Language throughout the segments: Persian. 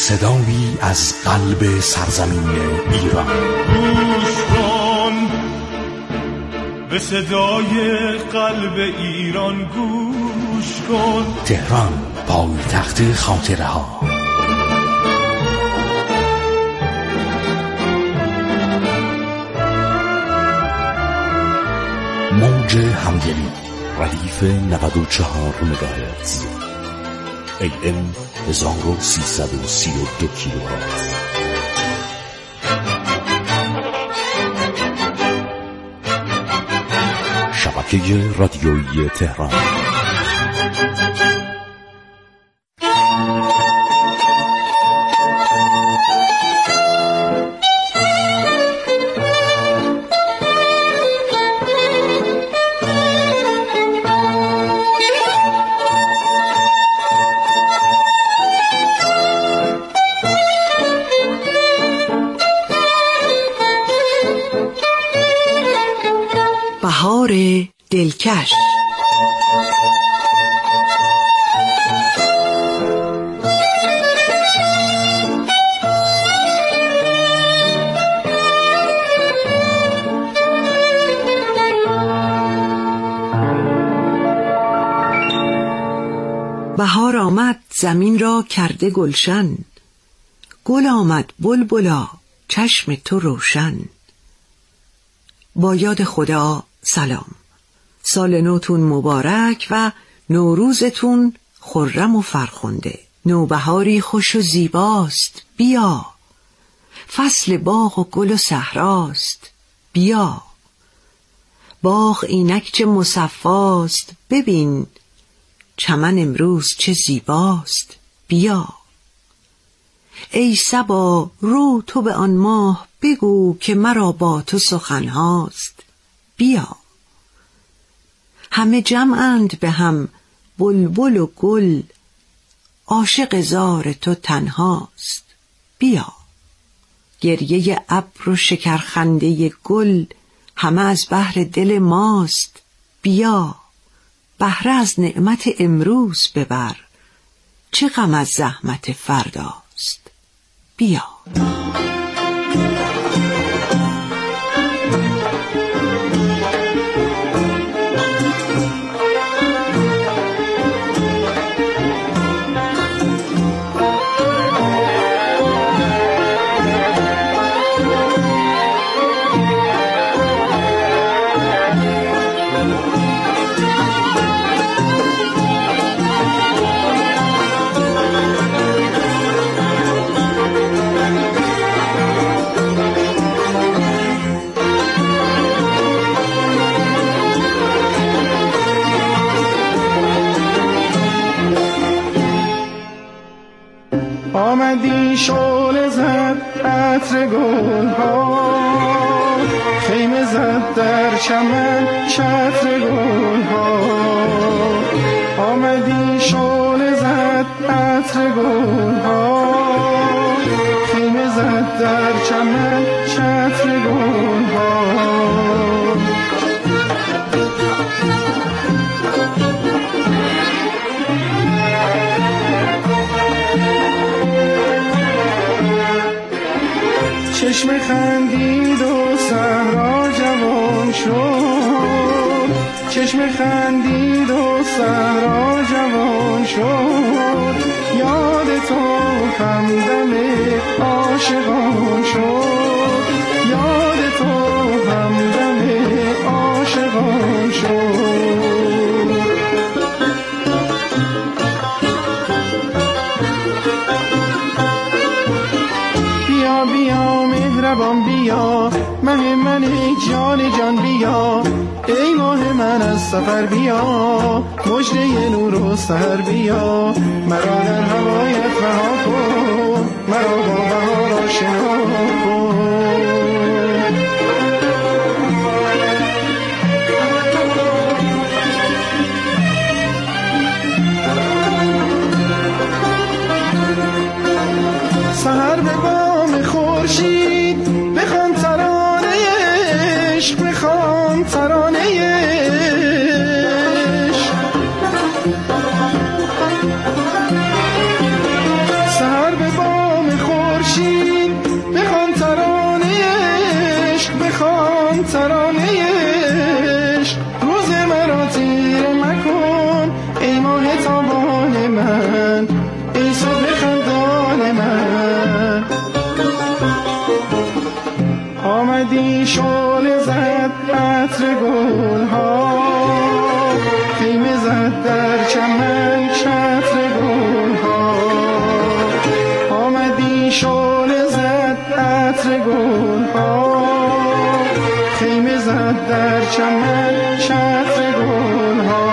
صدایی از قلب سرزمین ایران. گوش کن به صدای قلب ایران، گوش کن. تهران، پایتخت خاطره ها. موج همدلی، ردیف 94 مگاهرتز، AM 1332 کیلوهرتز. شبکه رادیویی تهران. بهار دلکش. بهار آمد زمین را کرده گلشن، گل آمد بلبلا چشم تو روشن. با یاد خدا سلام. سال نوتون مبارک و نوروزتون خرم و فرخنده. نوبهاری خوش و زیباست، بیا. فصل باغ و گل و صحراست، بیا. باغ اینک چه مصفاست، ببین. چمن امروز چه زیباست، بیا. ای صبا رو تو به آن ماه بگو که مرا با تو سخن هاست، بیا. همه جمعند به هم بلبل و گل، عاشق زار تو تنهاست، بیا. گریه ابر و شکرخنده گل همه از بهر دل ماست، بیا. بهره از نعمت امروز ببر، چه غم از زحمت فرداست، بیا. آمدی شعله زد عطر گل ها، خیمه زد در چمن چتر گل ها. آمدی شعله زد عطر گل ها، خیمه زد در چمن چتر گل ها. چشم خندید و صحرا جوان شد، چشم خندید و صحرا جوان شد. یاد تو همدم عاشقان شد، یاد تو همدم عاشقان شد. بیا بیا مهربان بیا، مه من جان جان بیا. ای ماه من از سفر بیا، مژده نور و سحر بیا. مرا در هوایت رها کن، مرا با بهار آشنا کن. سحر به بام خورشید بخوان ترانه عشق، بخوان ترانه عشق. سحر به بام شعله زد عطر گلها، خیمه زد در چمن چتر گلها. آمدی شعله زد عطر گلها، خیمه زد در چمن چتر گلها.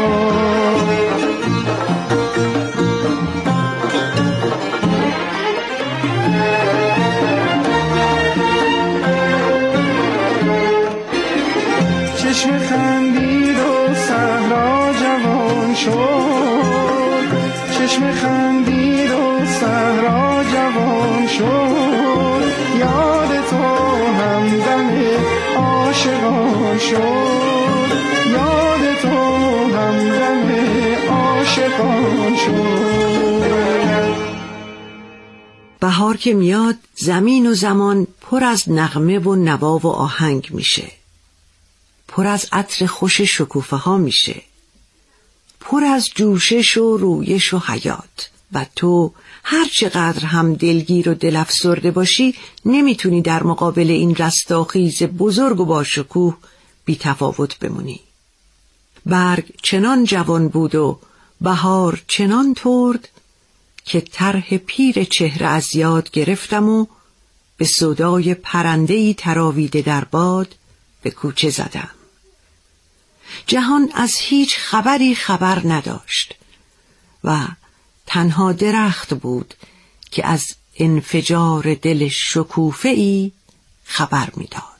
چشم خندید و صحرا جوان شد، چشم خندید و صحرا جوان شد. یاد تو همدم عاشقان شد، یاد تو همدم عاشقان شد. بهار که میاد زمین و زمان پر از نغمه و نوا و آهنگ میشه، پر از عطر خوش شکوفه ها میشه، پر از جوشش و رویش و حیات. و تو هر چقدر هم دلگیر و دل افسرده باشی نمیتونی در مقابل این رستاخیز بزرگ و با شکوه بی تفاوت بمونی. برگ چنان جوان بود و بهار چنان ترد که طرح پیر چهره از یاد گرفتم و به صدای پرنده‌ای تراویده در باد به کوچه زدم. جهان از هیچ خبری خبر نداشت و تنها درخت بود که از انفجار دل شکوفه‌ای خبر می‌داد.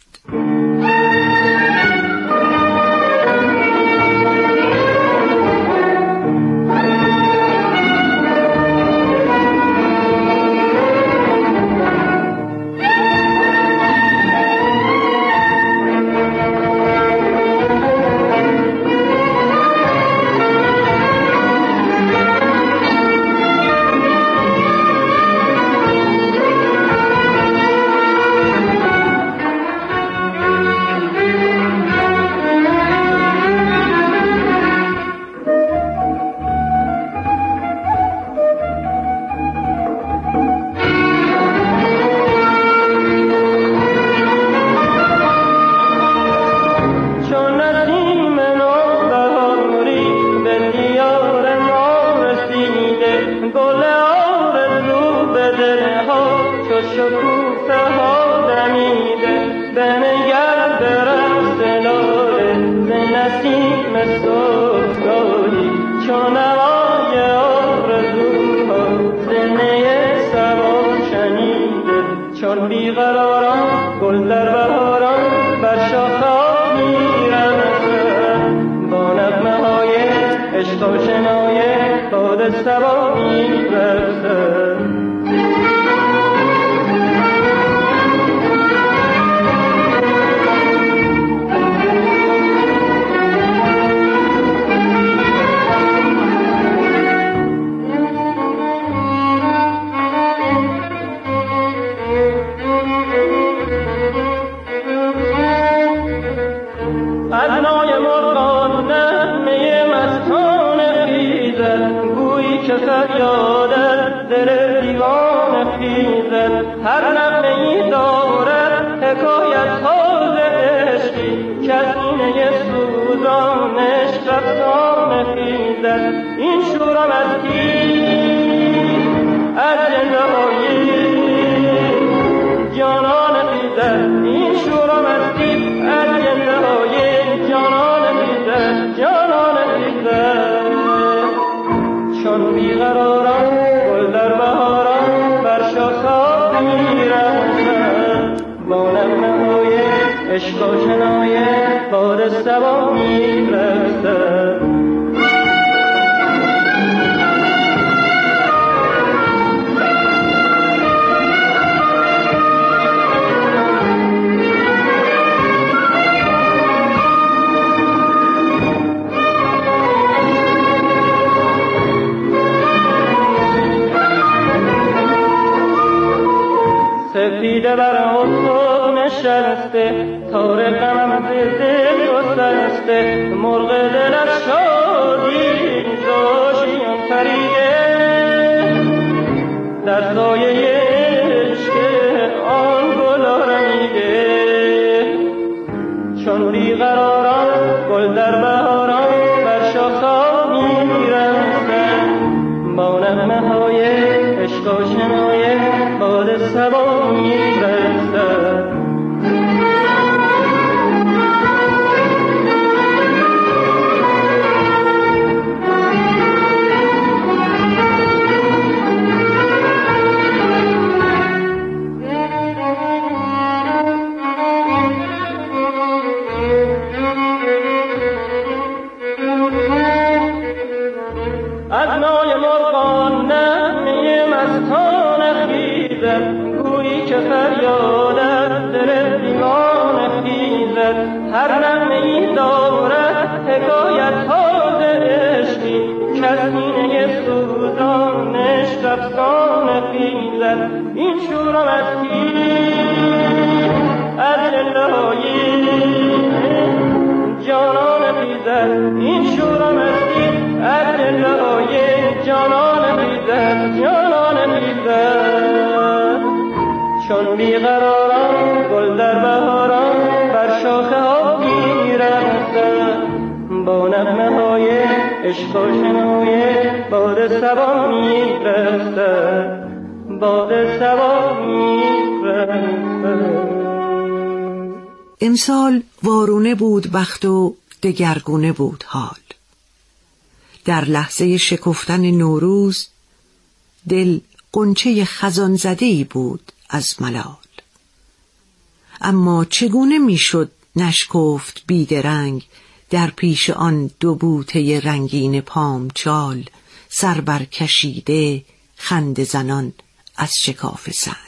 چون بیقراران گل در بهاران بر شاخه‌ها می‌رقصند، با نغمه‌های عشق و شنای باد صبا می‌رقصند. فریادت دل دیوانه خیزد، هر نغمه‌ای دارد حکایت ها ز عشقی، کسینه سوزانش رفتان خیزد. این شورم از کیست؟ از زنده‌های جانان خیزد. این شورم از کیست؟ از زنده‌های جانان خیزد، جانان خیزد. چون بیقراران گل در بهاران بر شاخه‌ها می‌رقصند، با نغمه‌های عشق و شنای باد صبا می‌رقصند. سفیده بر افق نشسته، تار غمم ز دل گسسته، مرغ دل از شادی زاشیان پریده، در سایه عشق آن گل رمیده. نغمه های عشق آشنای باد صبا می‌رسد. هر نغمه‌ای دارد حکایت ها ز عشقی کسینه سوزانش رفسان خیزد. این شورم از کی از للهایی جانان خیزد. این شورم از کی از للهایی جانان خیزد. جانان خیزد. چون بیقراران گل در بهاران بر شاخه ها می‌رقصد. با نغمه های عشق آشنای باد صبا می‌رسد. باد صبا می‌رسد. امسال وارونه بود بخت و دگرگونه بود حال. در لحظه شکفتن نوروز دل غنچه خزان زده‌ای بود از ملال. اما چگونه میشد نشکفت بیدرنگ در پیش آن دو بوته رنگین پامچال سر بر کشیده خنده زنان از شکاف سنگ.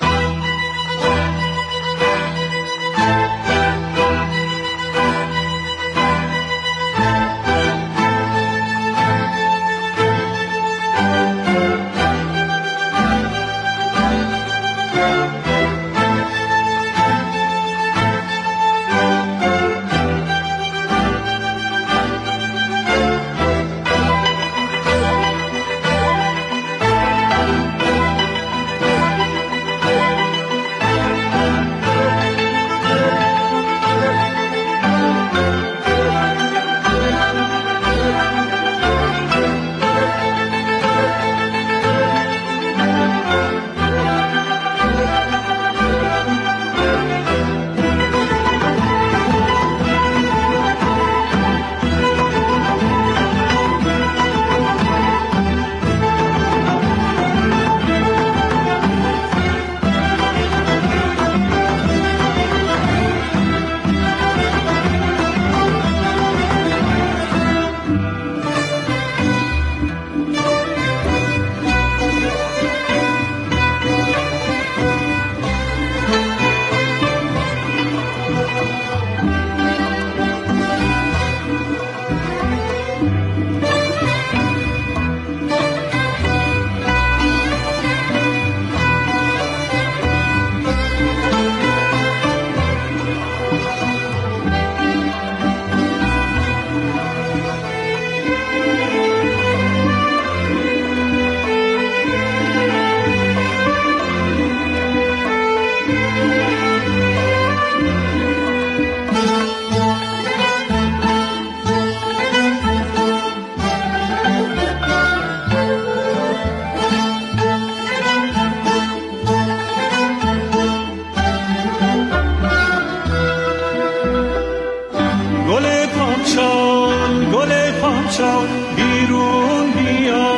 بیرون بیا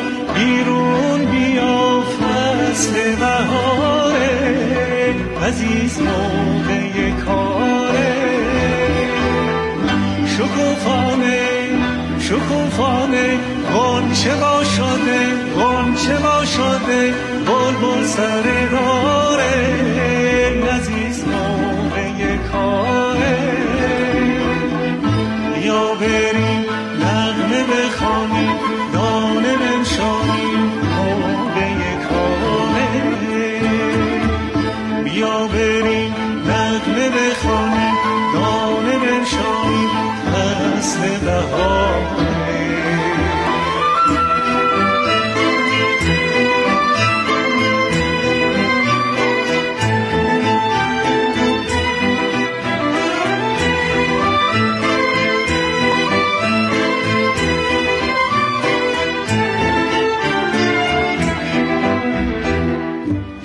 بیرون بیا فصل بهاره عزیز موقع کاره شکوفانه غنچه با شده بلبل سر داره عزیز موقع کاره بیا بریم نغمه بخوانیم دانه بنشانیم موقع کاره بیا بریم نغمه بخوانیم دانه بنشانیم فصل بهاره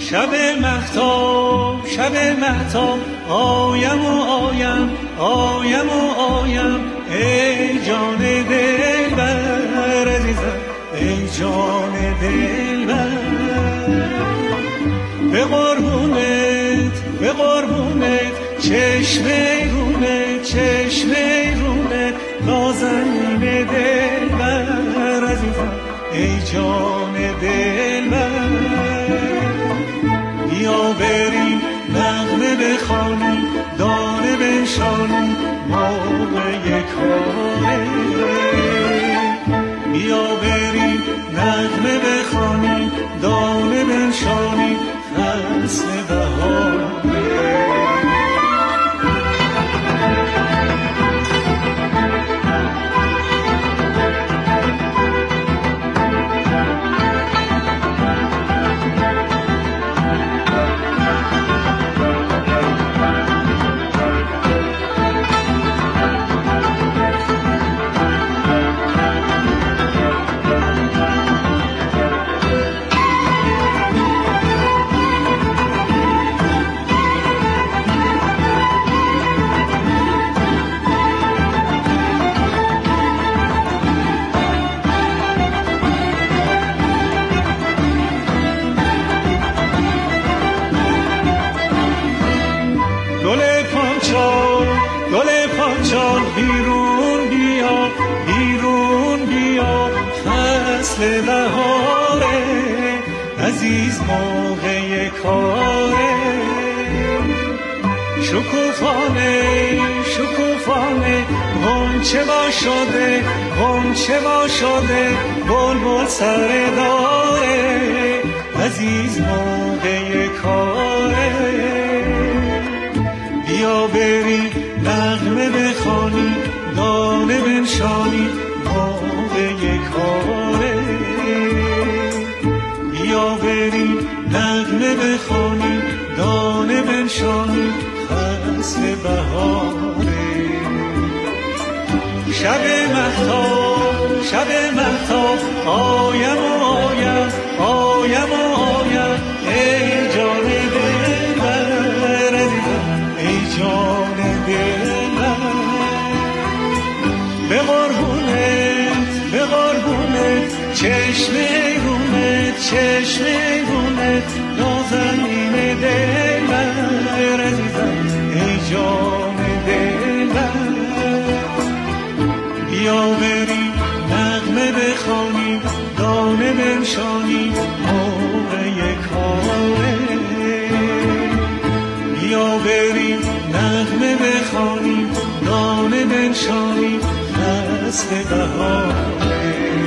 شب مهتاب آیم و آیم آیم و آیم ای جان دلبر عزیزم ای جان دلبر به قربونت چشمه رونت نازنین دلبر عزیزم ای جان دلبر بیا بریم نغمه بخوانیم دانه بنشانیم موقع کاره بیا بریم نغمه بخوانیم دانه بنشانیم فصل بهاره بیرون بیا فصل بهاره عزیز موقع کاره شکوفانه غنچه با شده بلبل سر داره عزیز موقع کاره بیا بریم نغمه بخوانیم دانه بنشانیم موقع کاره بیا بریم نغمه بخوانیم دانه بنشانیم فصل بهاره شب مهتاب آیم و آیم ای جان دلبر ای جان دلبر به قربونت چشمه رونت نازنین دلبر عزیزم ای جان دلبر بیا بریم نغمه بخوانیم دانه بنشانیم موقع کاره بیا بریم نغمه بخوانیم دانه بنشانیم فصل بهاره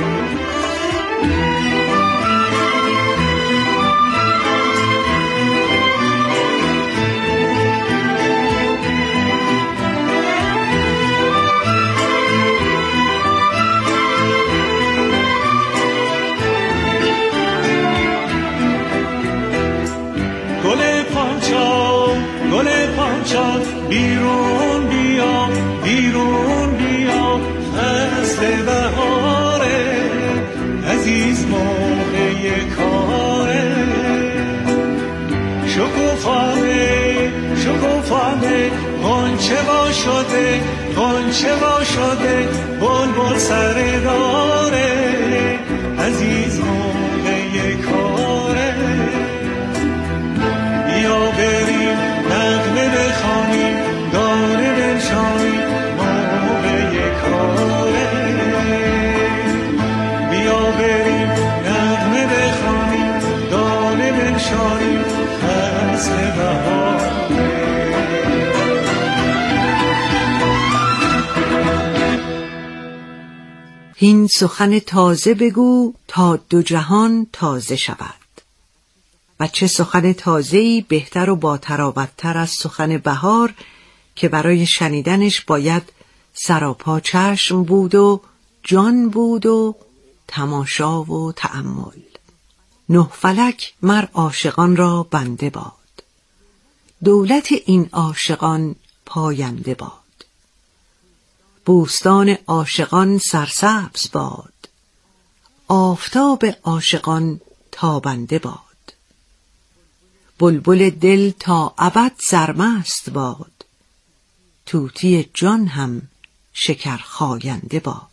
گل پانچال بیرون بیا فصل بهاره عزیز موقع کاره شکوفانه غنچه با شده بلبل سر داره عزیز موقع کاره بیا بریم نغمه بخوانیم دانه بنشانیم موقع کاره بیا بریم نغمه بخوانیم دانه بنشانیم فصل بهاره هین سخن تازه بگو تا دو جهان تازه شود. و چه سخن تازه‌ای بهتر و با تراوت‌تر از سخن بهار که برای شنیدنش باید سراپا چشم بود و جان بود و تماشا و تأمل. نه فلک مر عاشقان را بنده باد، دولت این عاشقان پاینده باد. بوستان عاشقان سرسبز باد، آفتاب عاشقان تابنده باد. بلبل دل تا ابد سرمست باد، طوطی جان هم شکر خاینده باد.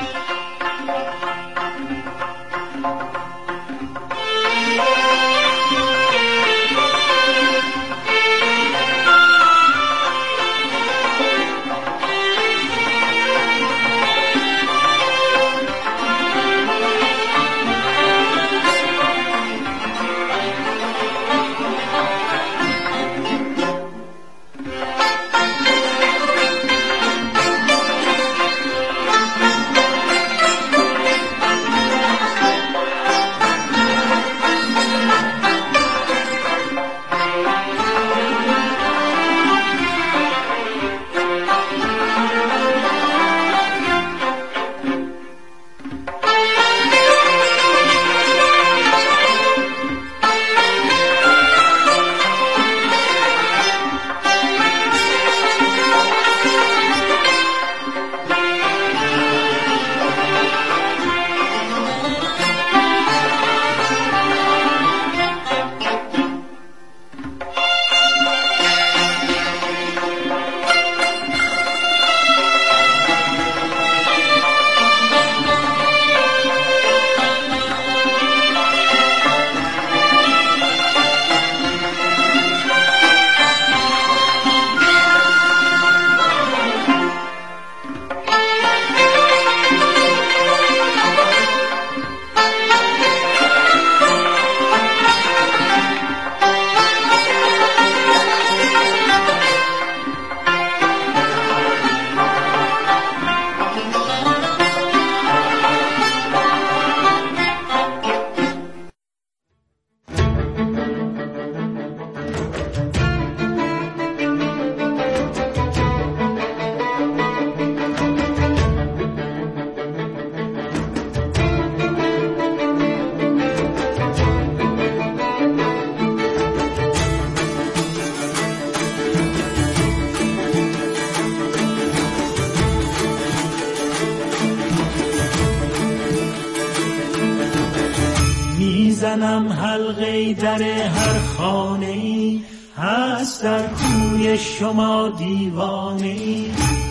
میزنم حلقه در هر خانه‌ای، هست در کوی شما دیوانه‌ای،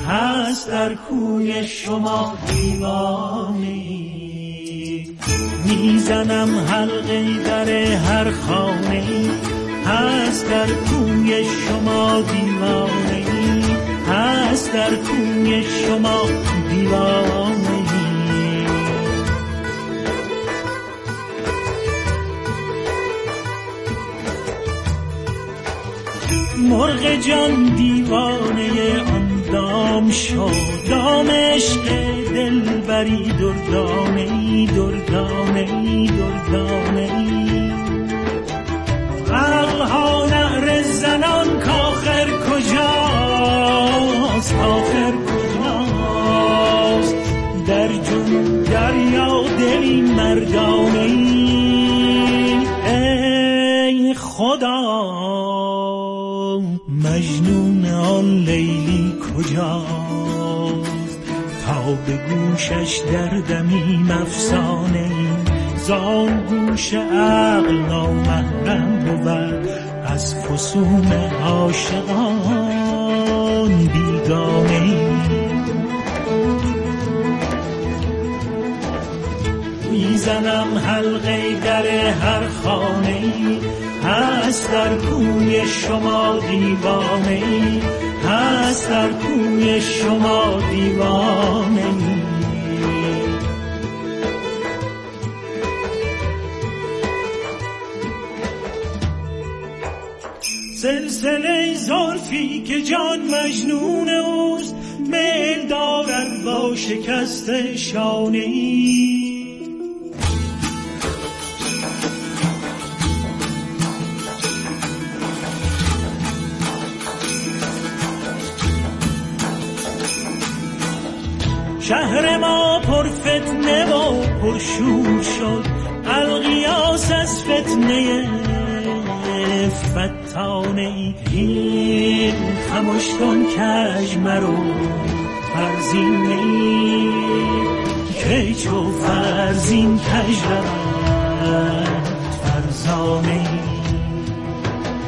هست در کوی شما دیوانه‌ای. میزنم حلقه در هر خانه‌ای، هست در کوی شما دیوانه‌ای، هست در کوی شما دیوانه‌ای. مرغ جان دیوانه آن دام شد، دام عشق دلبری دردانه‌ای، دردانه‌ای، دردانه‌ای. عقلها نعره زنان کآخر کجاست، آخر کجاست؟ در جون دریا دلی مردانه‌ای. ای خدا مجنون آن لیلی کجاست؟ تا به گوشش دردمیم افسانه‌ای، زان گوش عقل نامحرم بود، از فسون عاشقان بیگانه‌ای. میزنم حلقه در هر خانه‌ای، هست در کوی شما دیوانه‌ای، هست در کوی شما دیوانه‌ای. سلسله زلفی که جان مجنون اوست، میل دارد با شکست شانه‌ای. شهر ما پر فتنه و پر شور شد، الغیاس از فتنه فتانه ای. خموش کن کج مرو فرزینه ای، که چو فرزین کج رود فرزانه ای.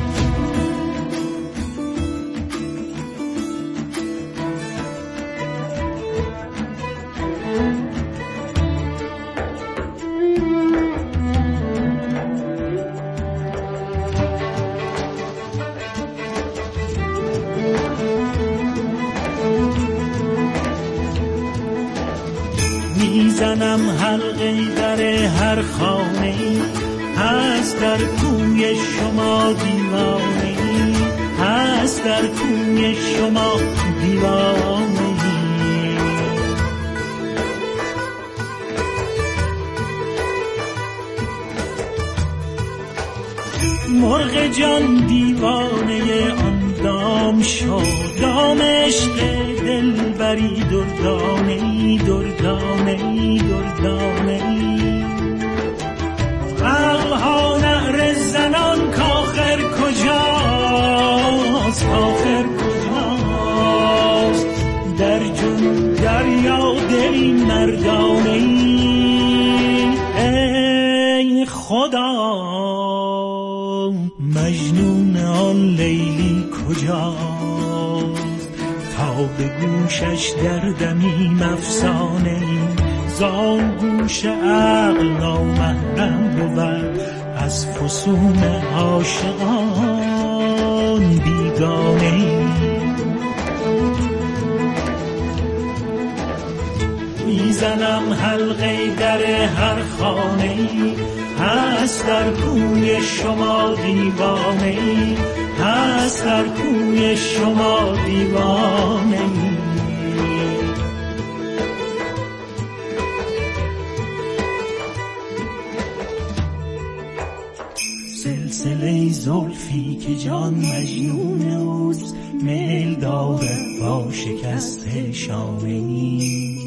میزنم حلقه در هر خانه ای، هست در کوی شما دیوانه ای، هست در کوی شما دیوانه ای. مرغ جان دیوانه آن دام شد، دام عشق دلبری دردانه‌ای دردانه‌ای دردانه‌ای. عقلها نعره زنان کاخر کجاست، کاخر کجاست؟ در جون دریا دلی مردانه‌ای. ای خدا مجنون آن لیلی کجاست؟ تا به گوشش دردمیم افسانه‌ای، زان گوش عقل نامحرم بود، از فسون عاشقان بیگانه‌ای. میزنم حلقه در هر خانه‌ای، هست در کوی شما دیوانه‌ای، هست در کوی شما دیوانه‌ای. سلسله زلفی که جان مجنون اوست، میل دارد با شکست شانه‌ای.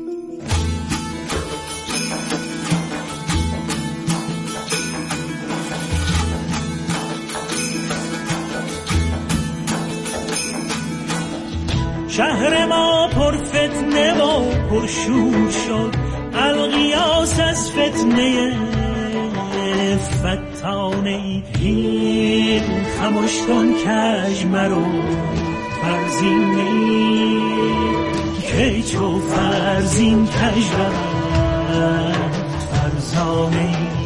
شهر ما پر فتنه و پر شور شد، الغیاس از فتنه فتانه ای. خموش کن کج مرو فرزین ای، که چو فرزین کج رفت فرزانه ای.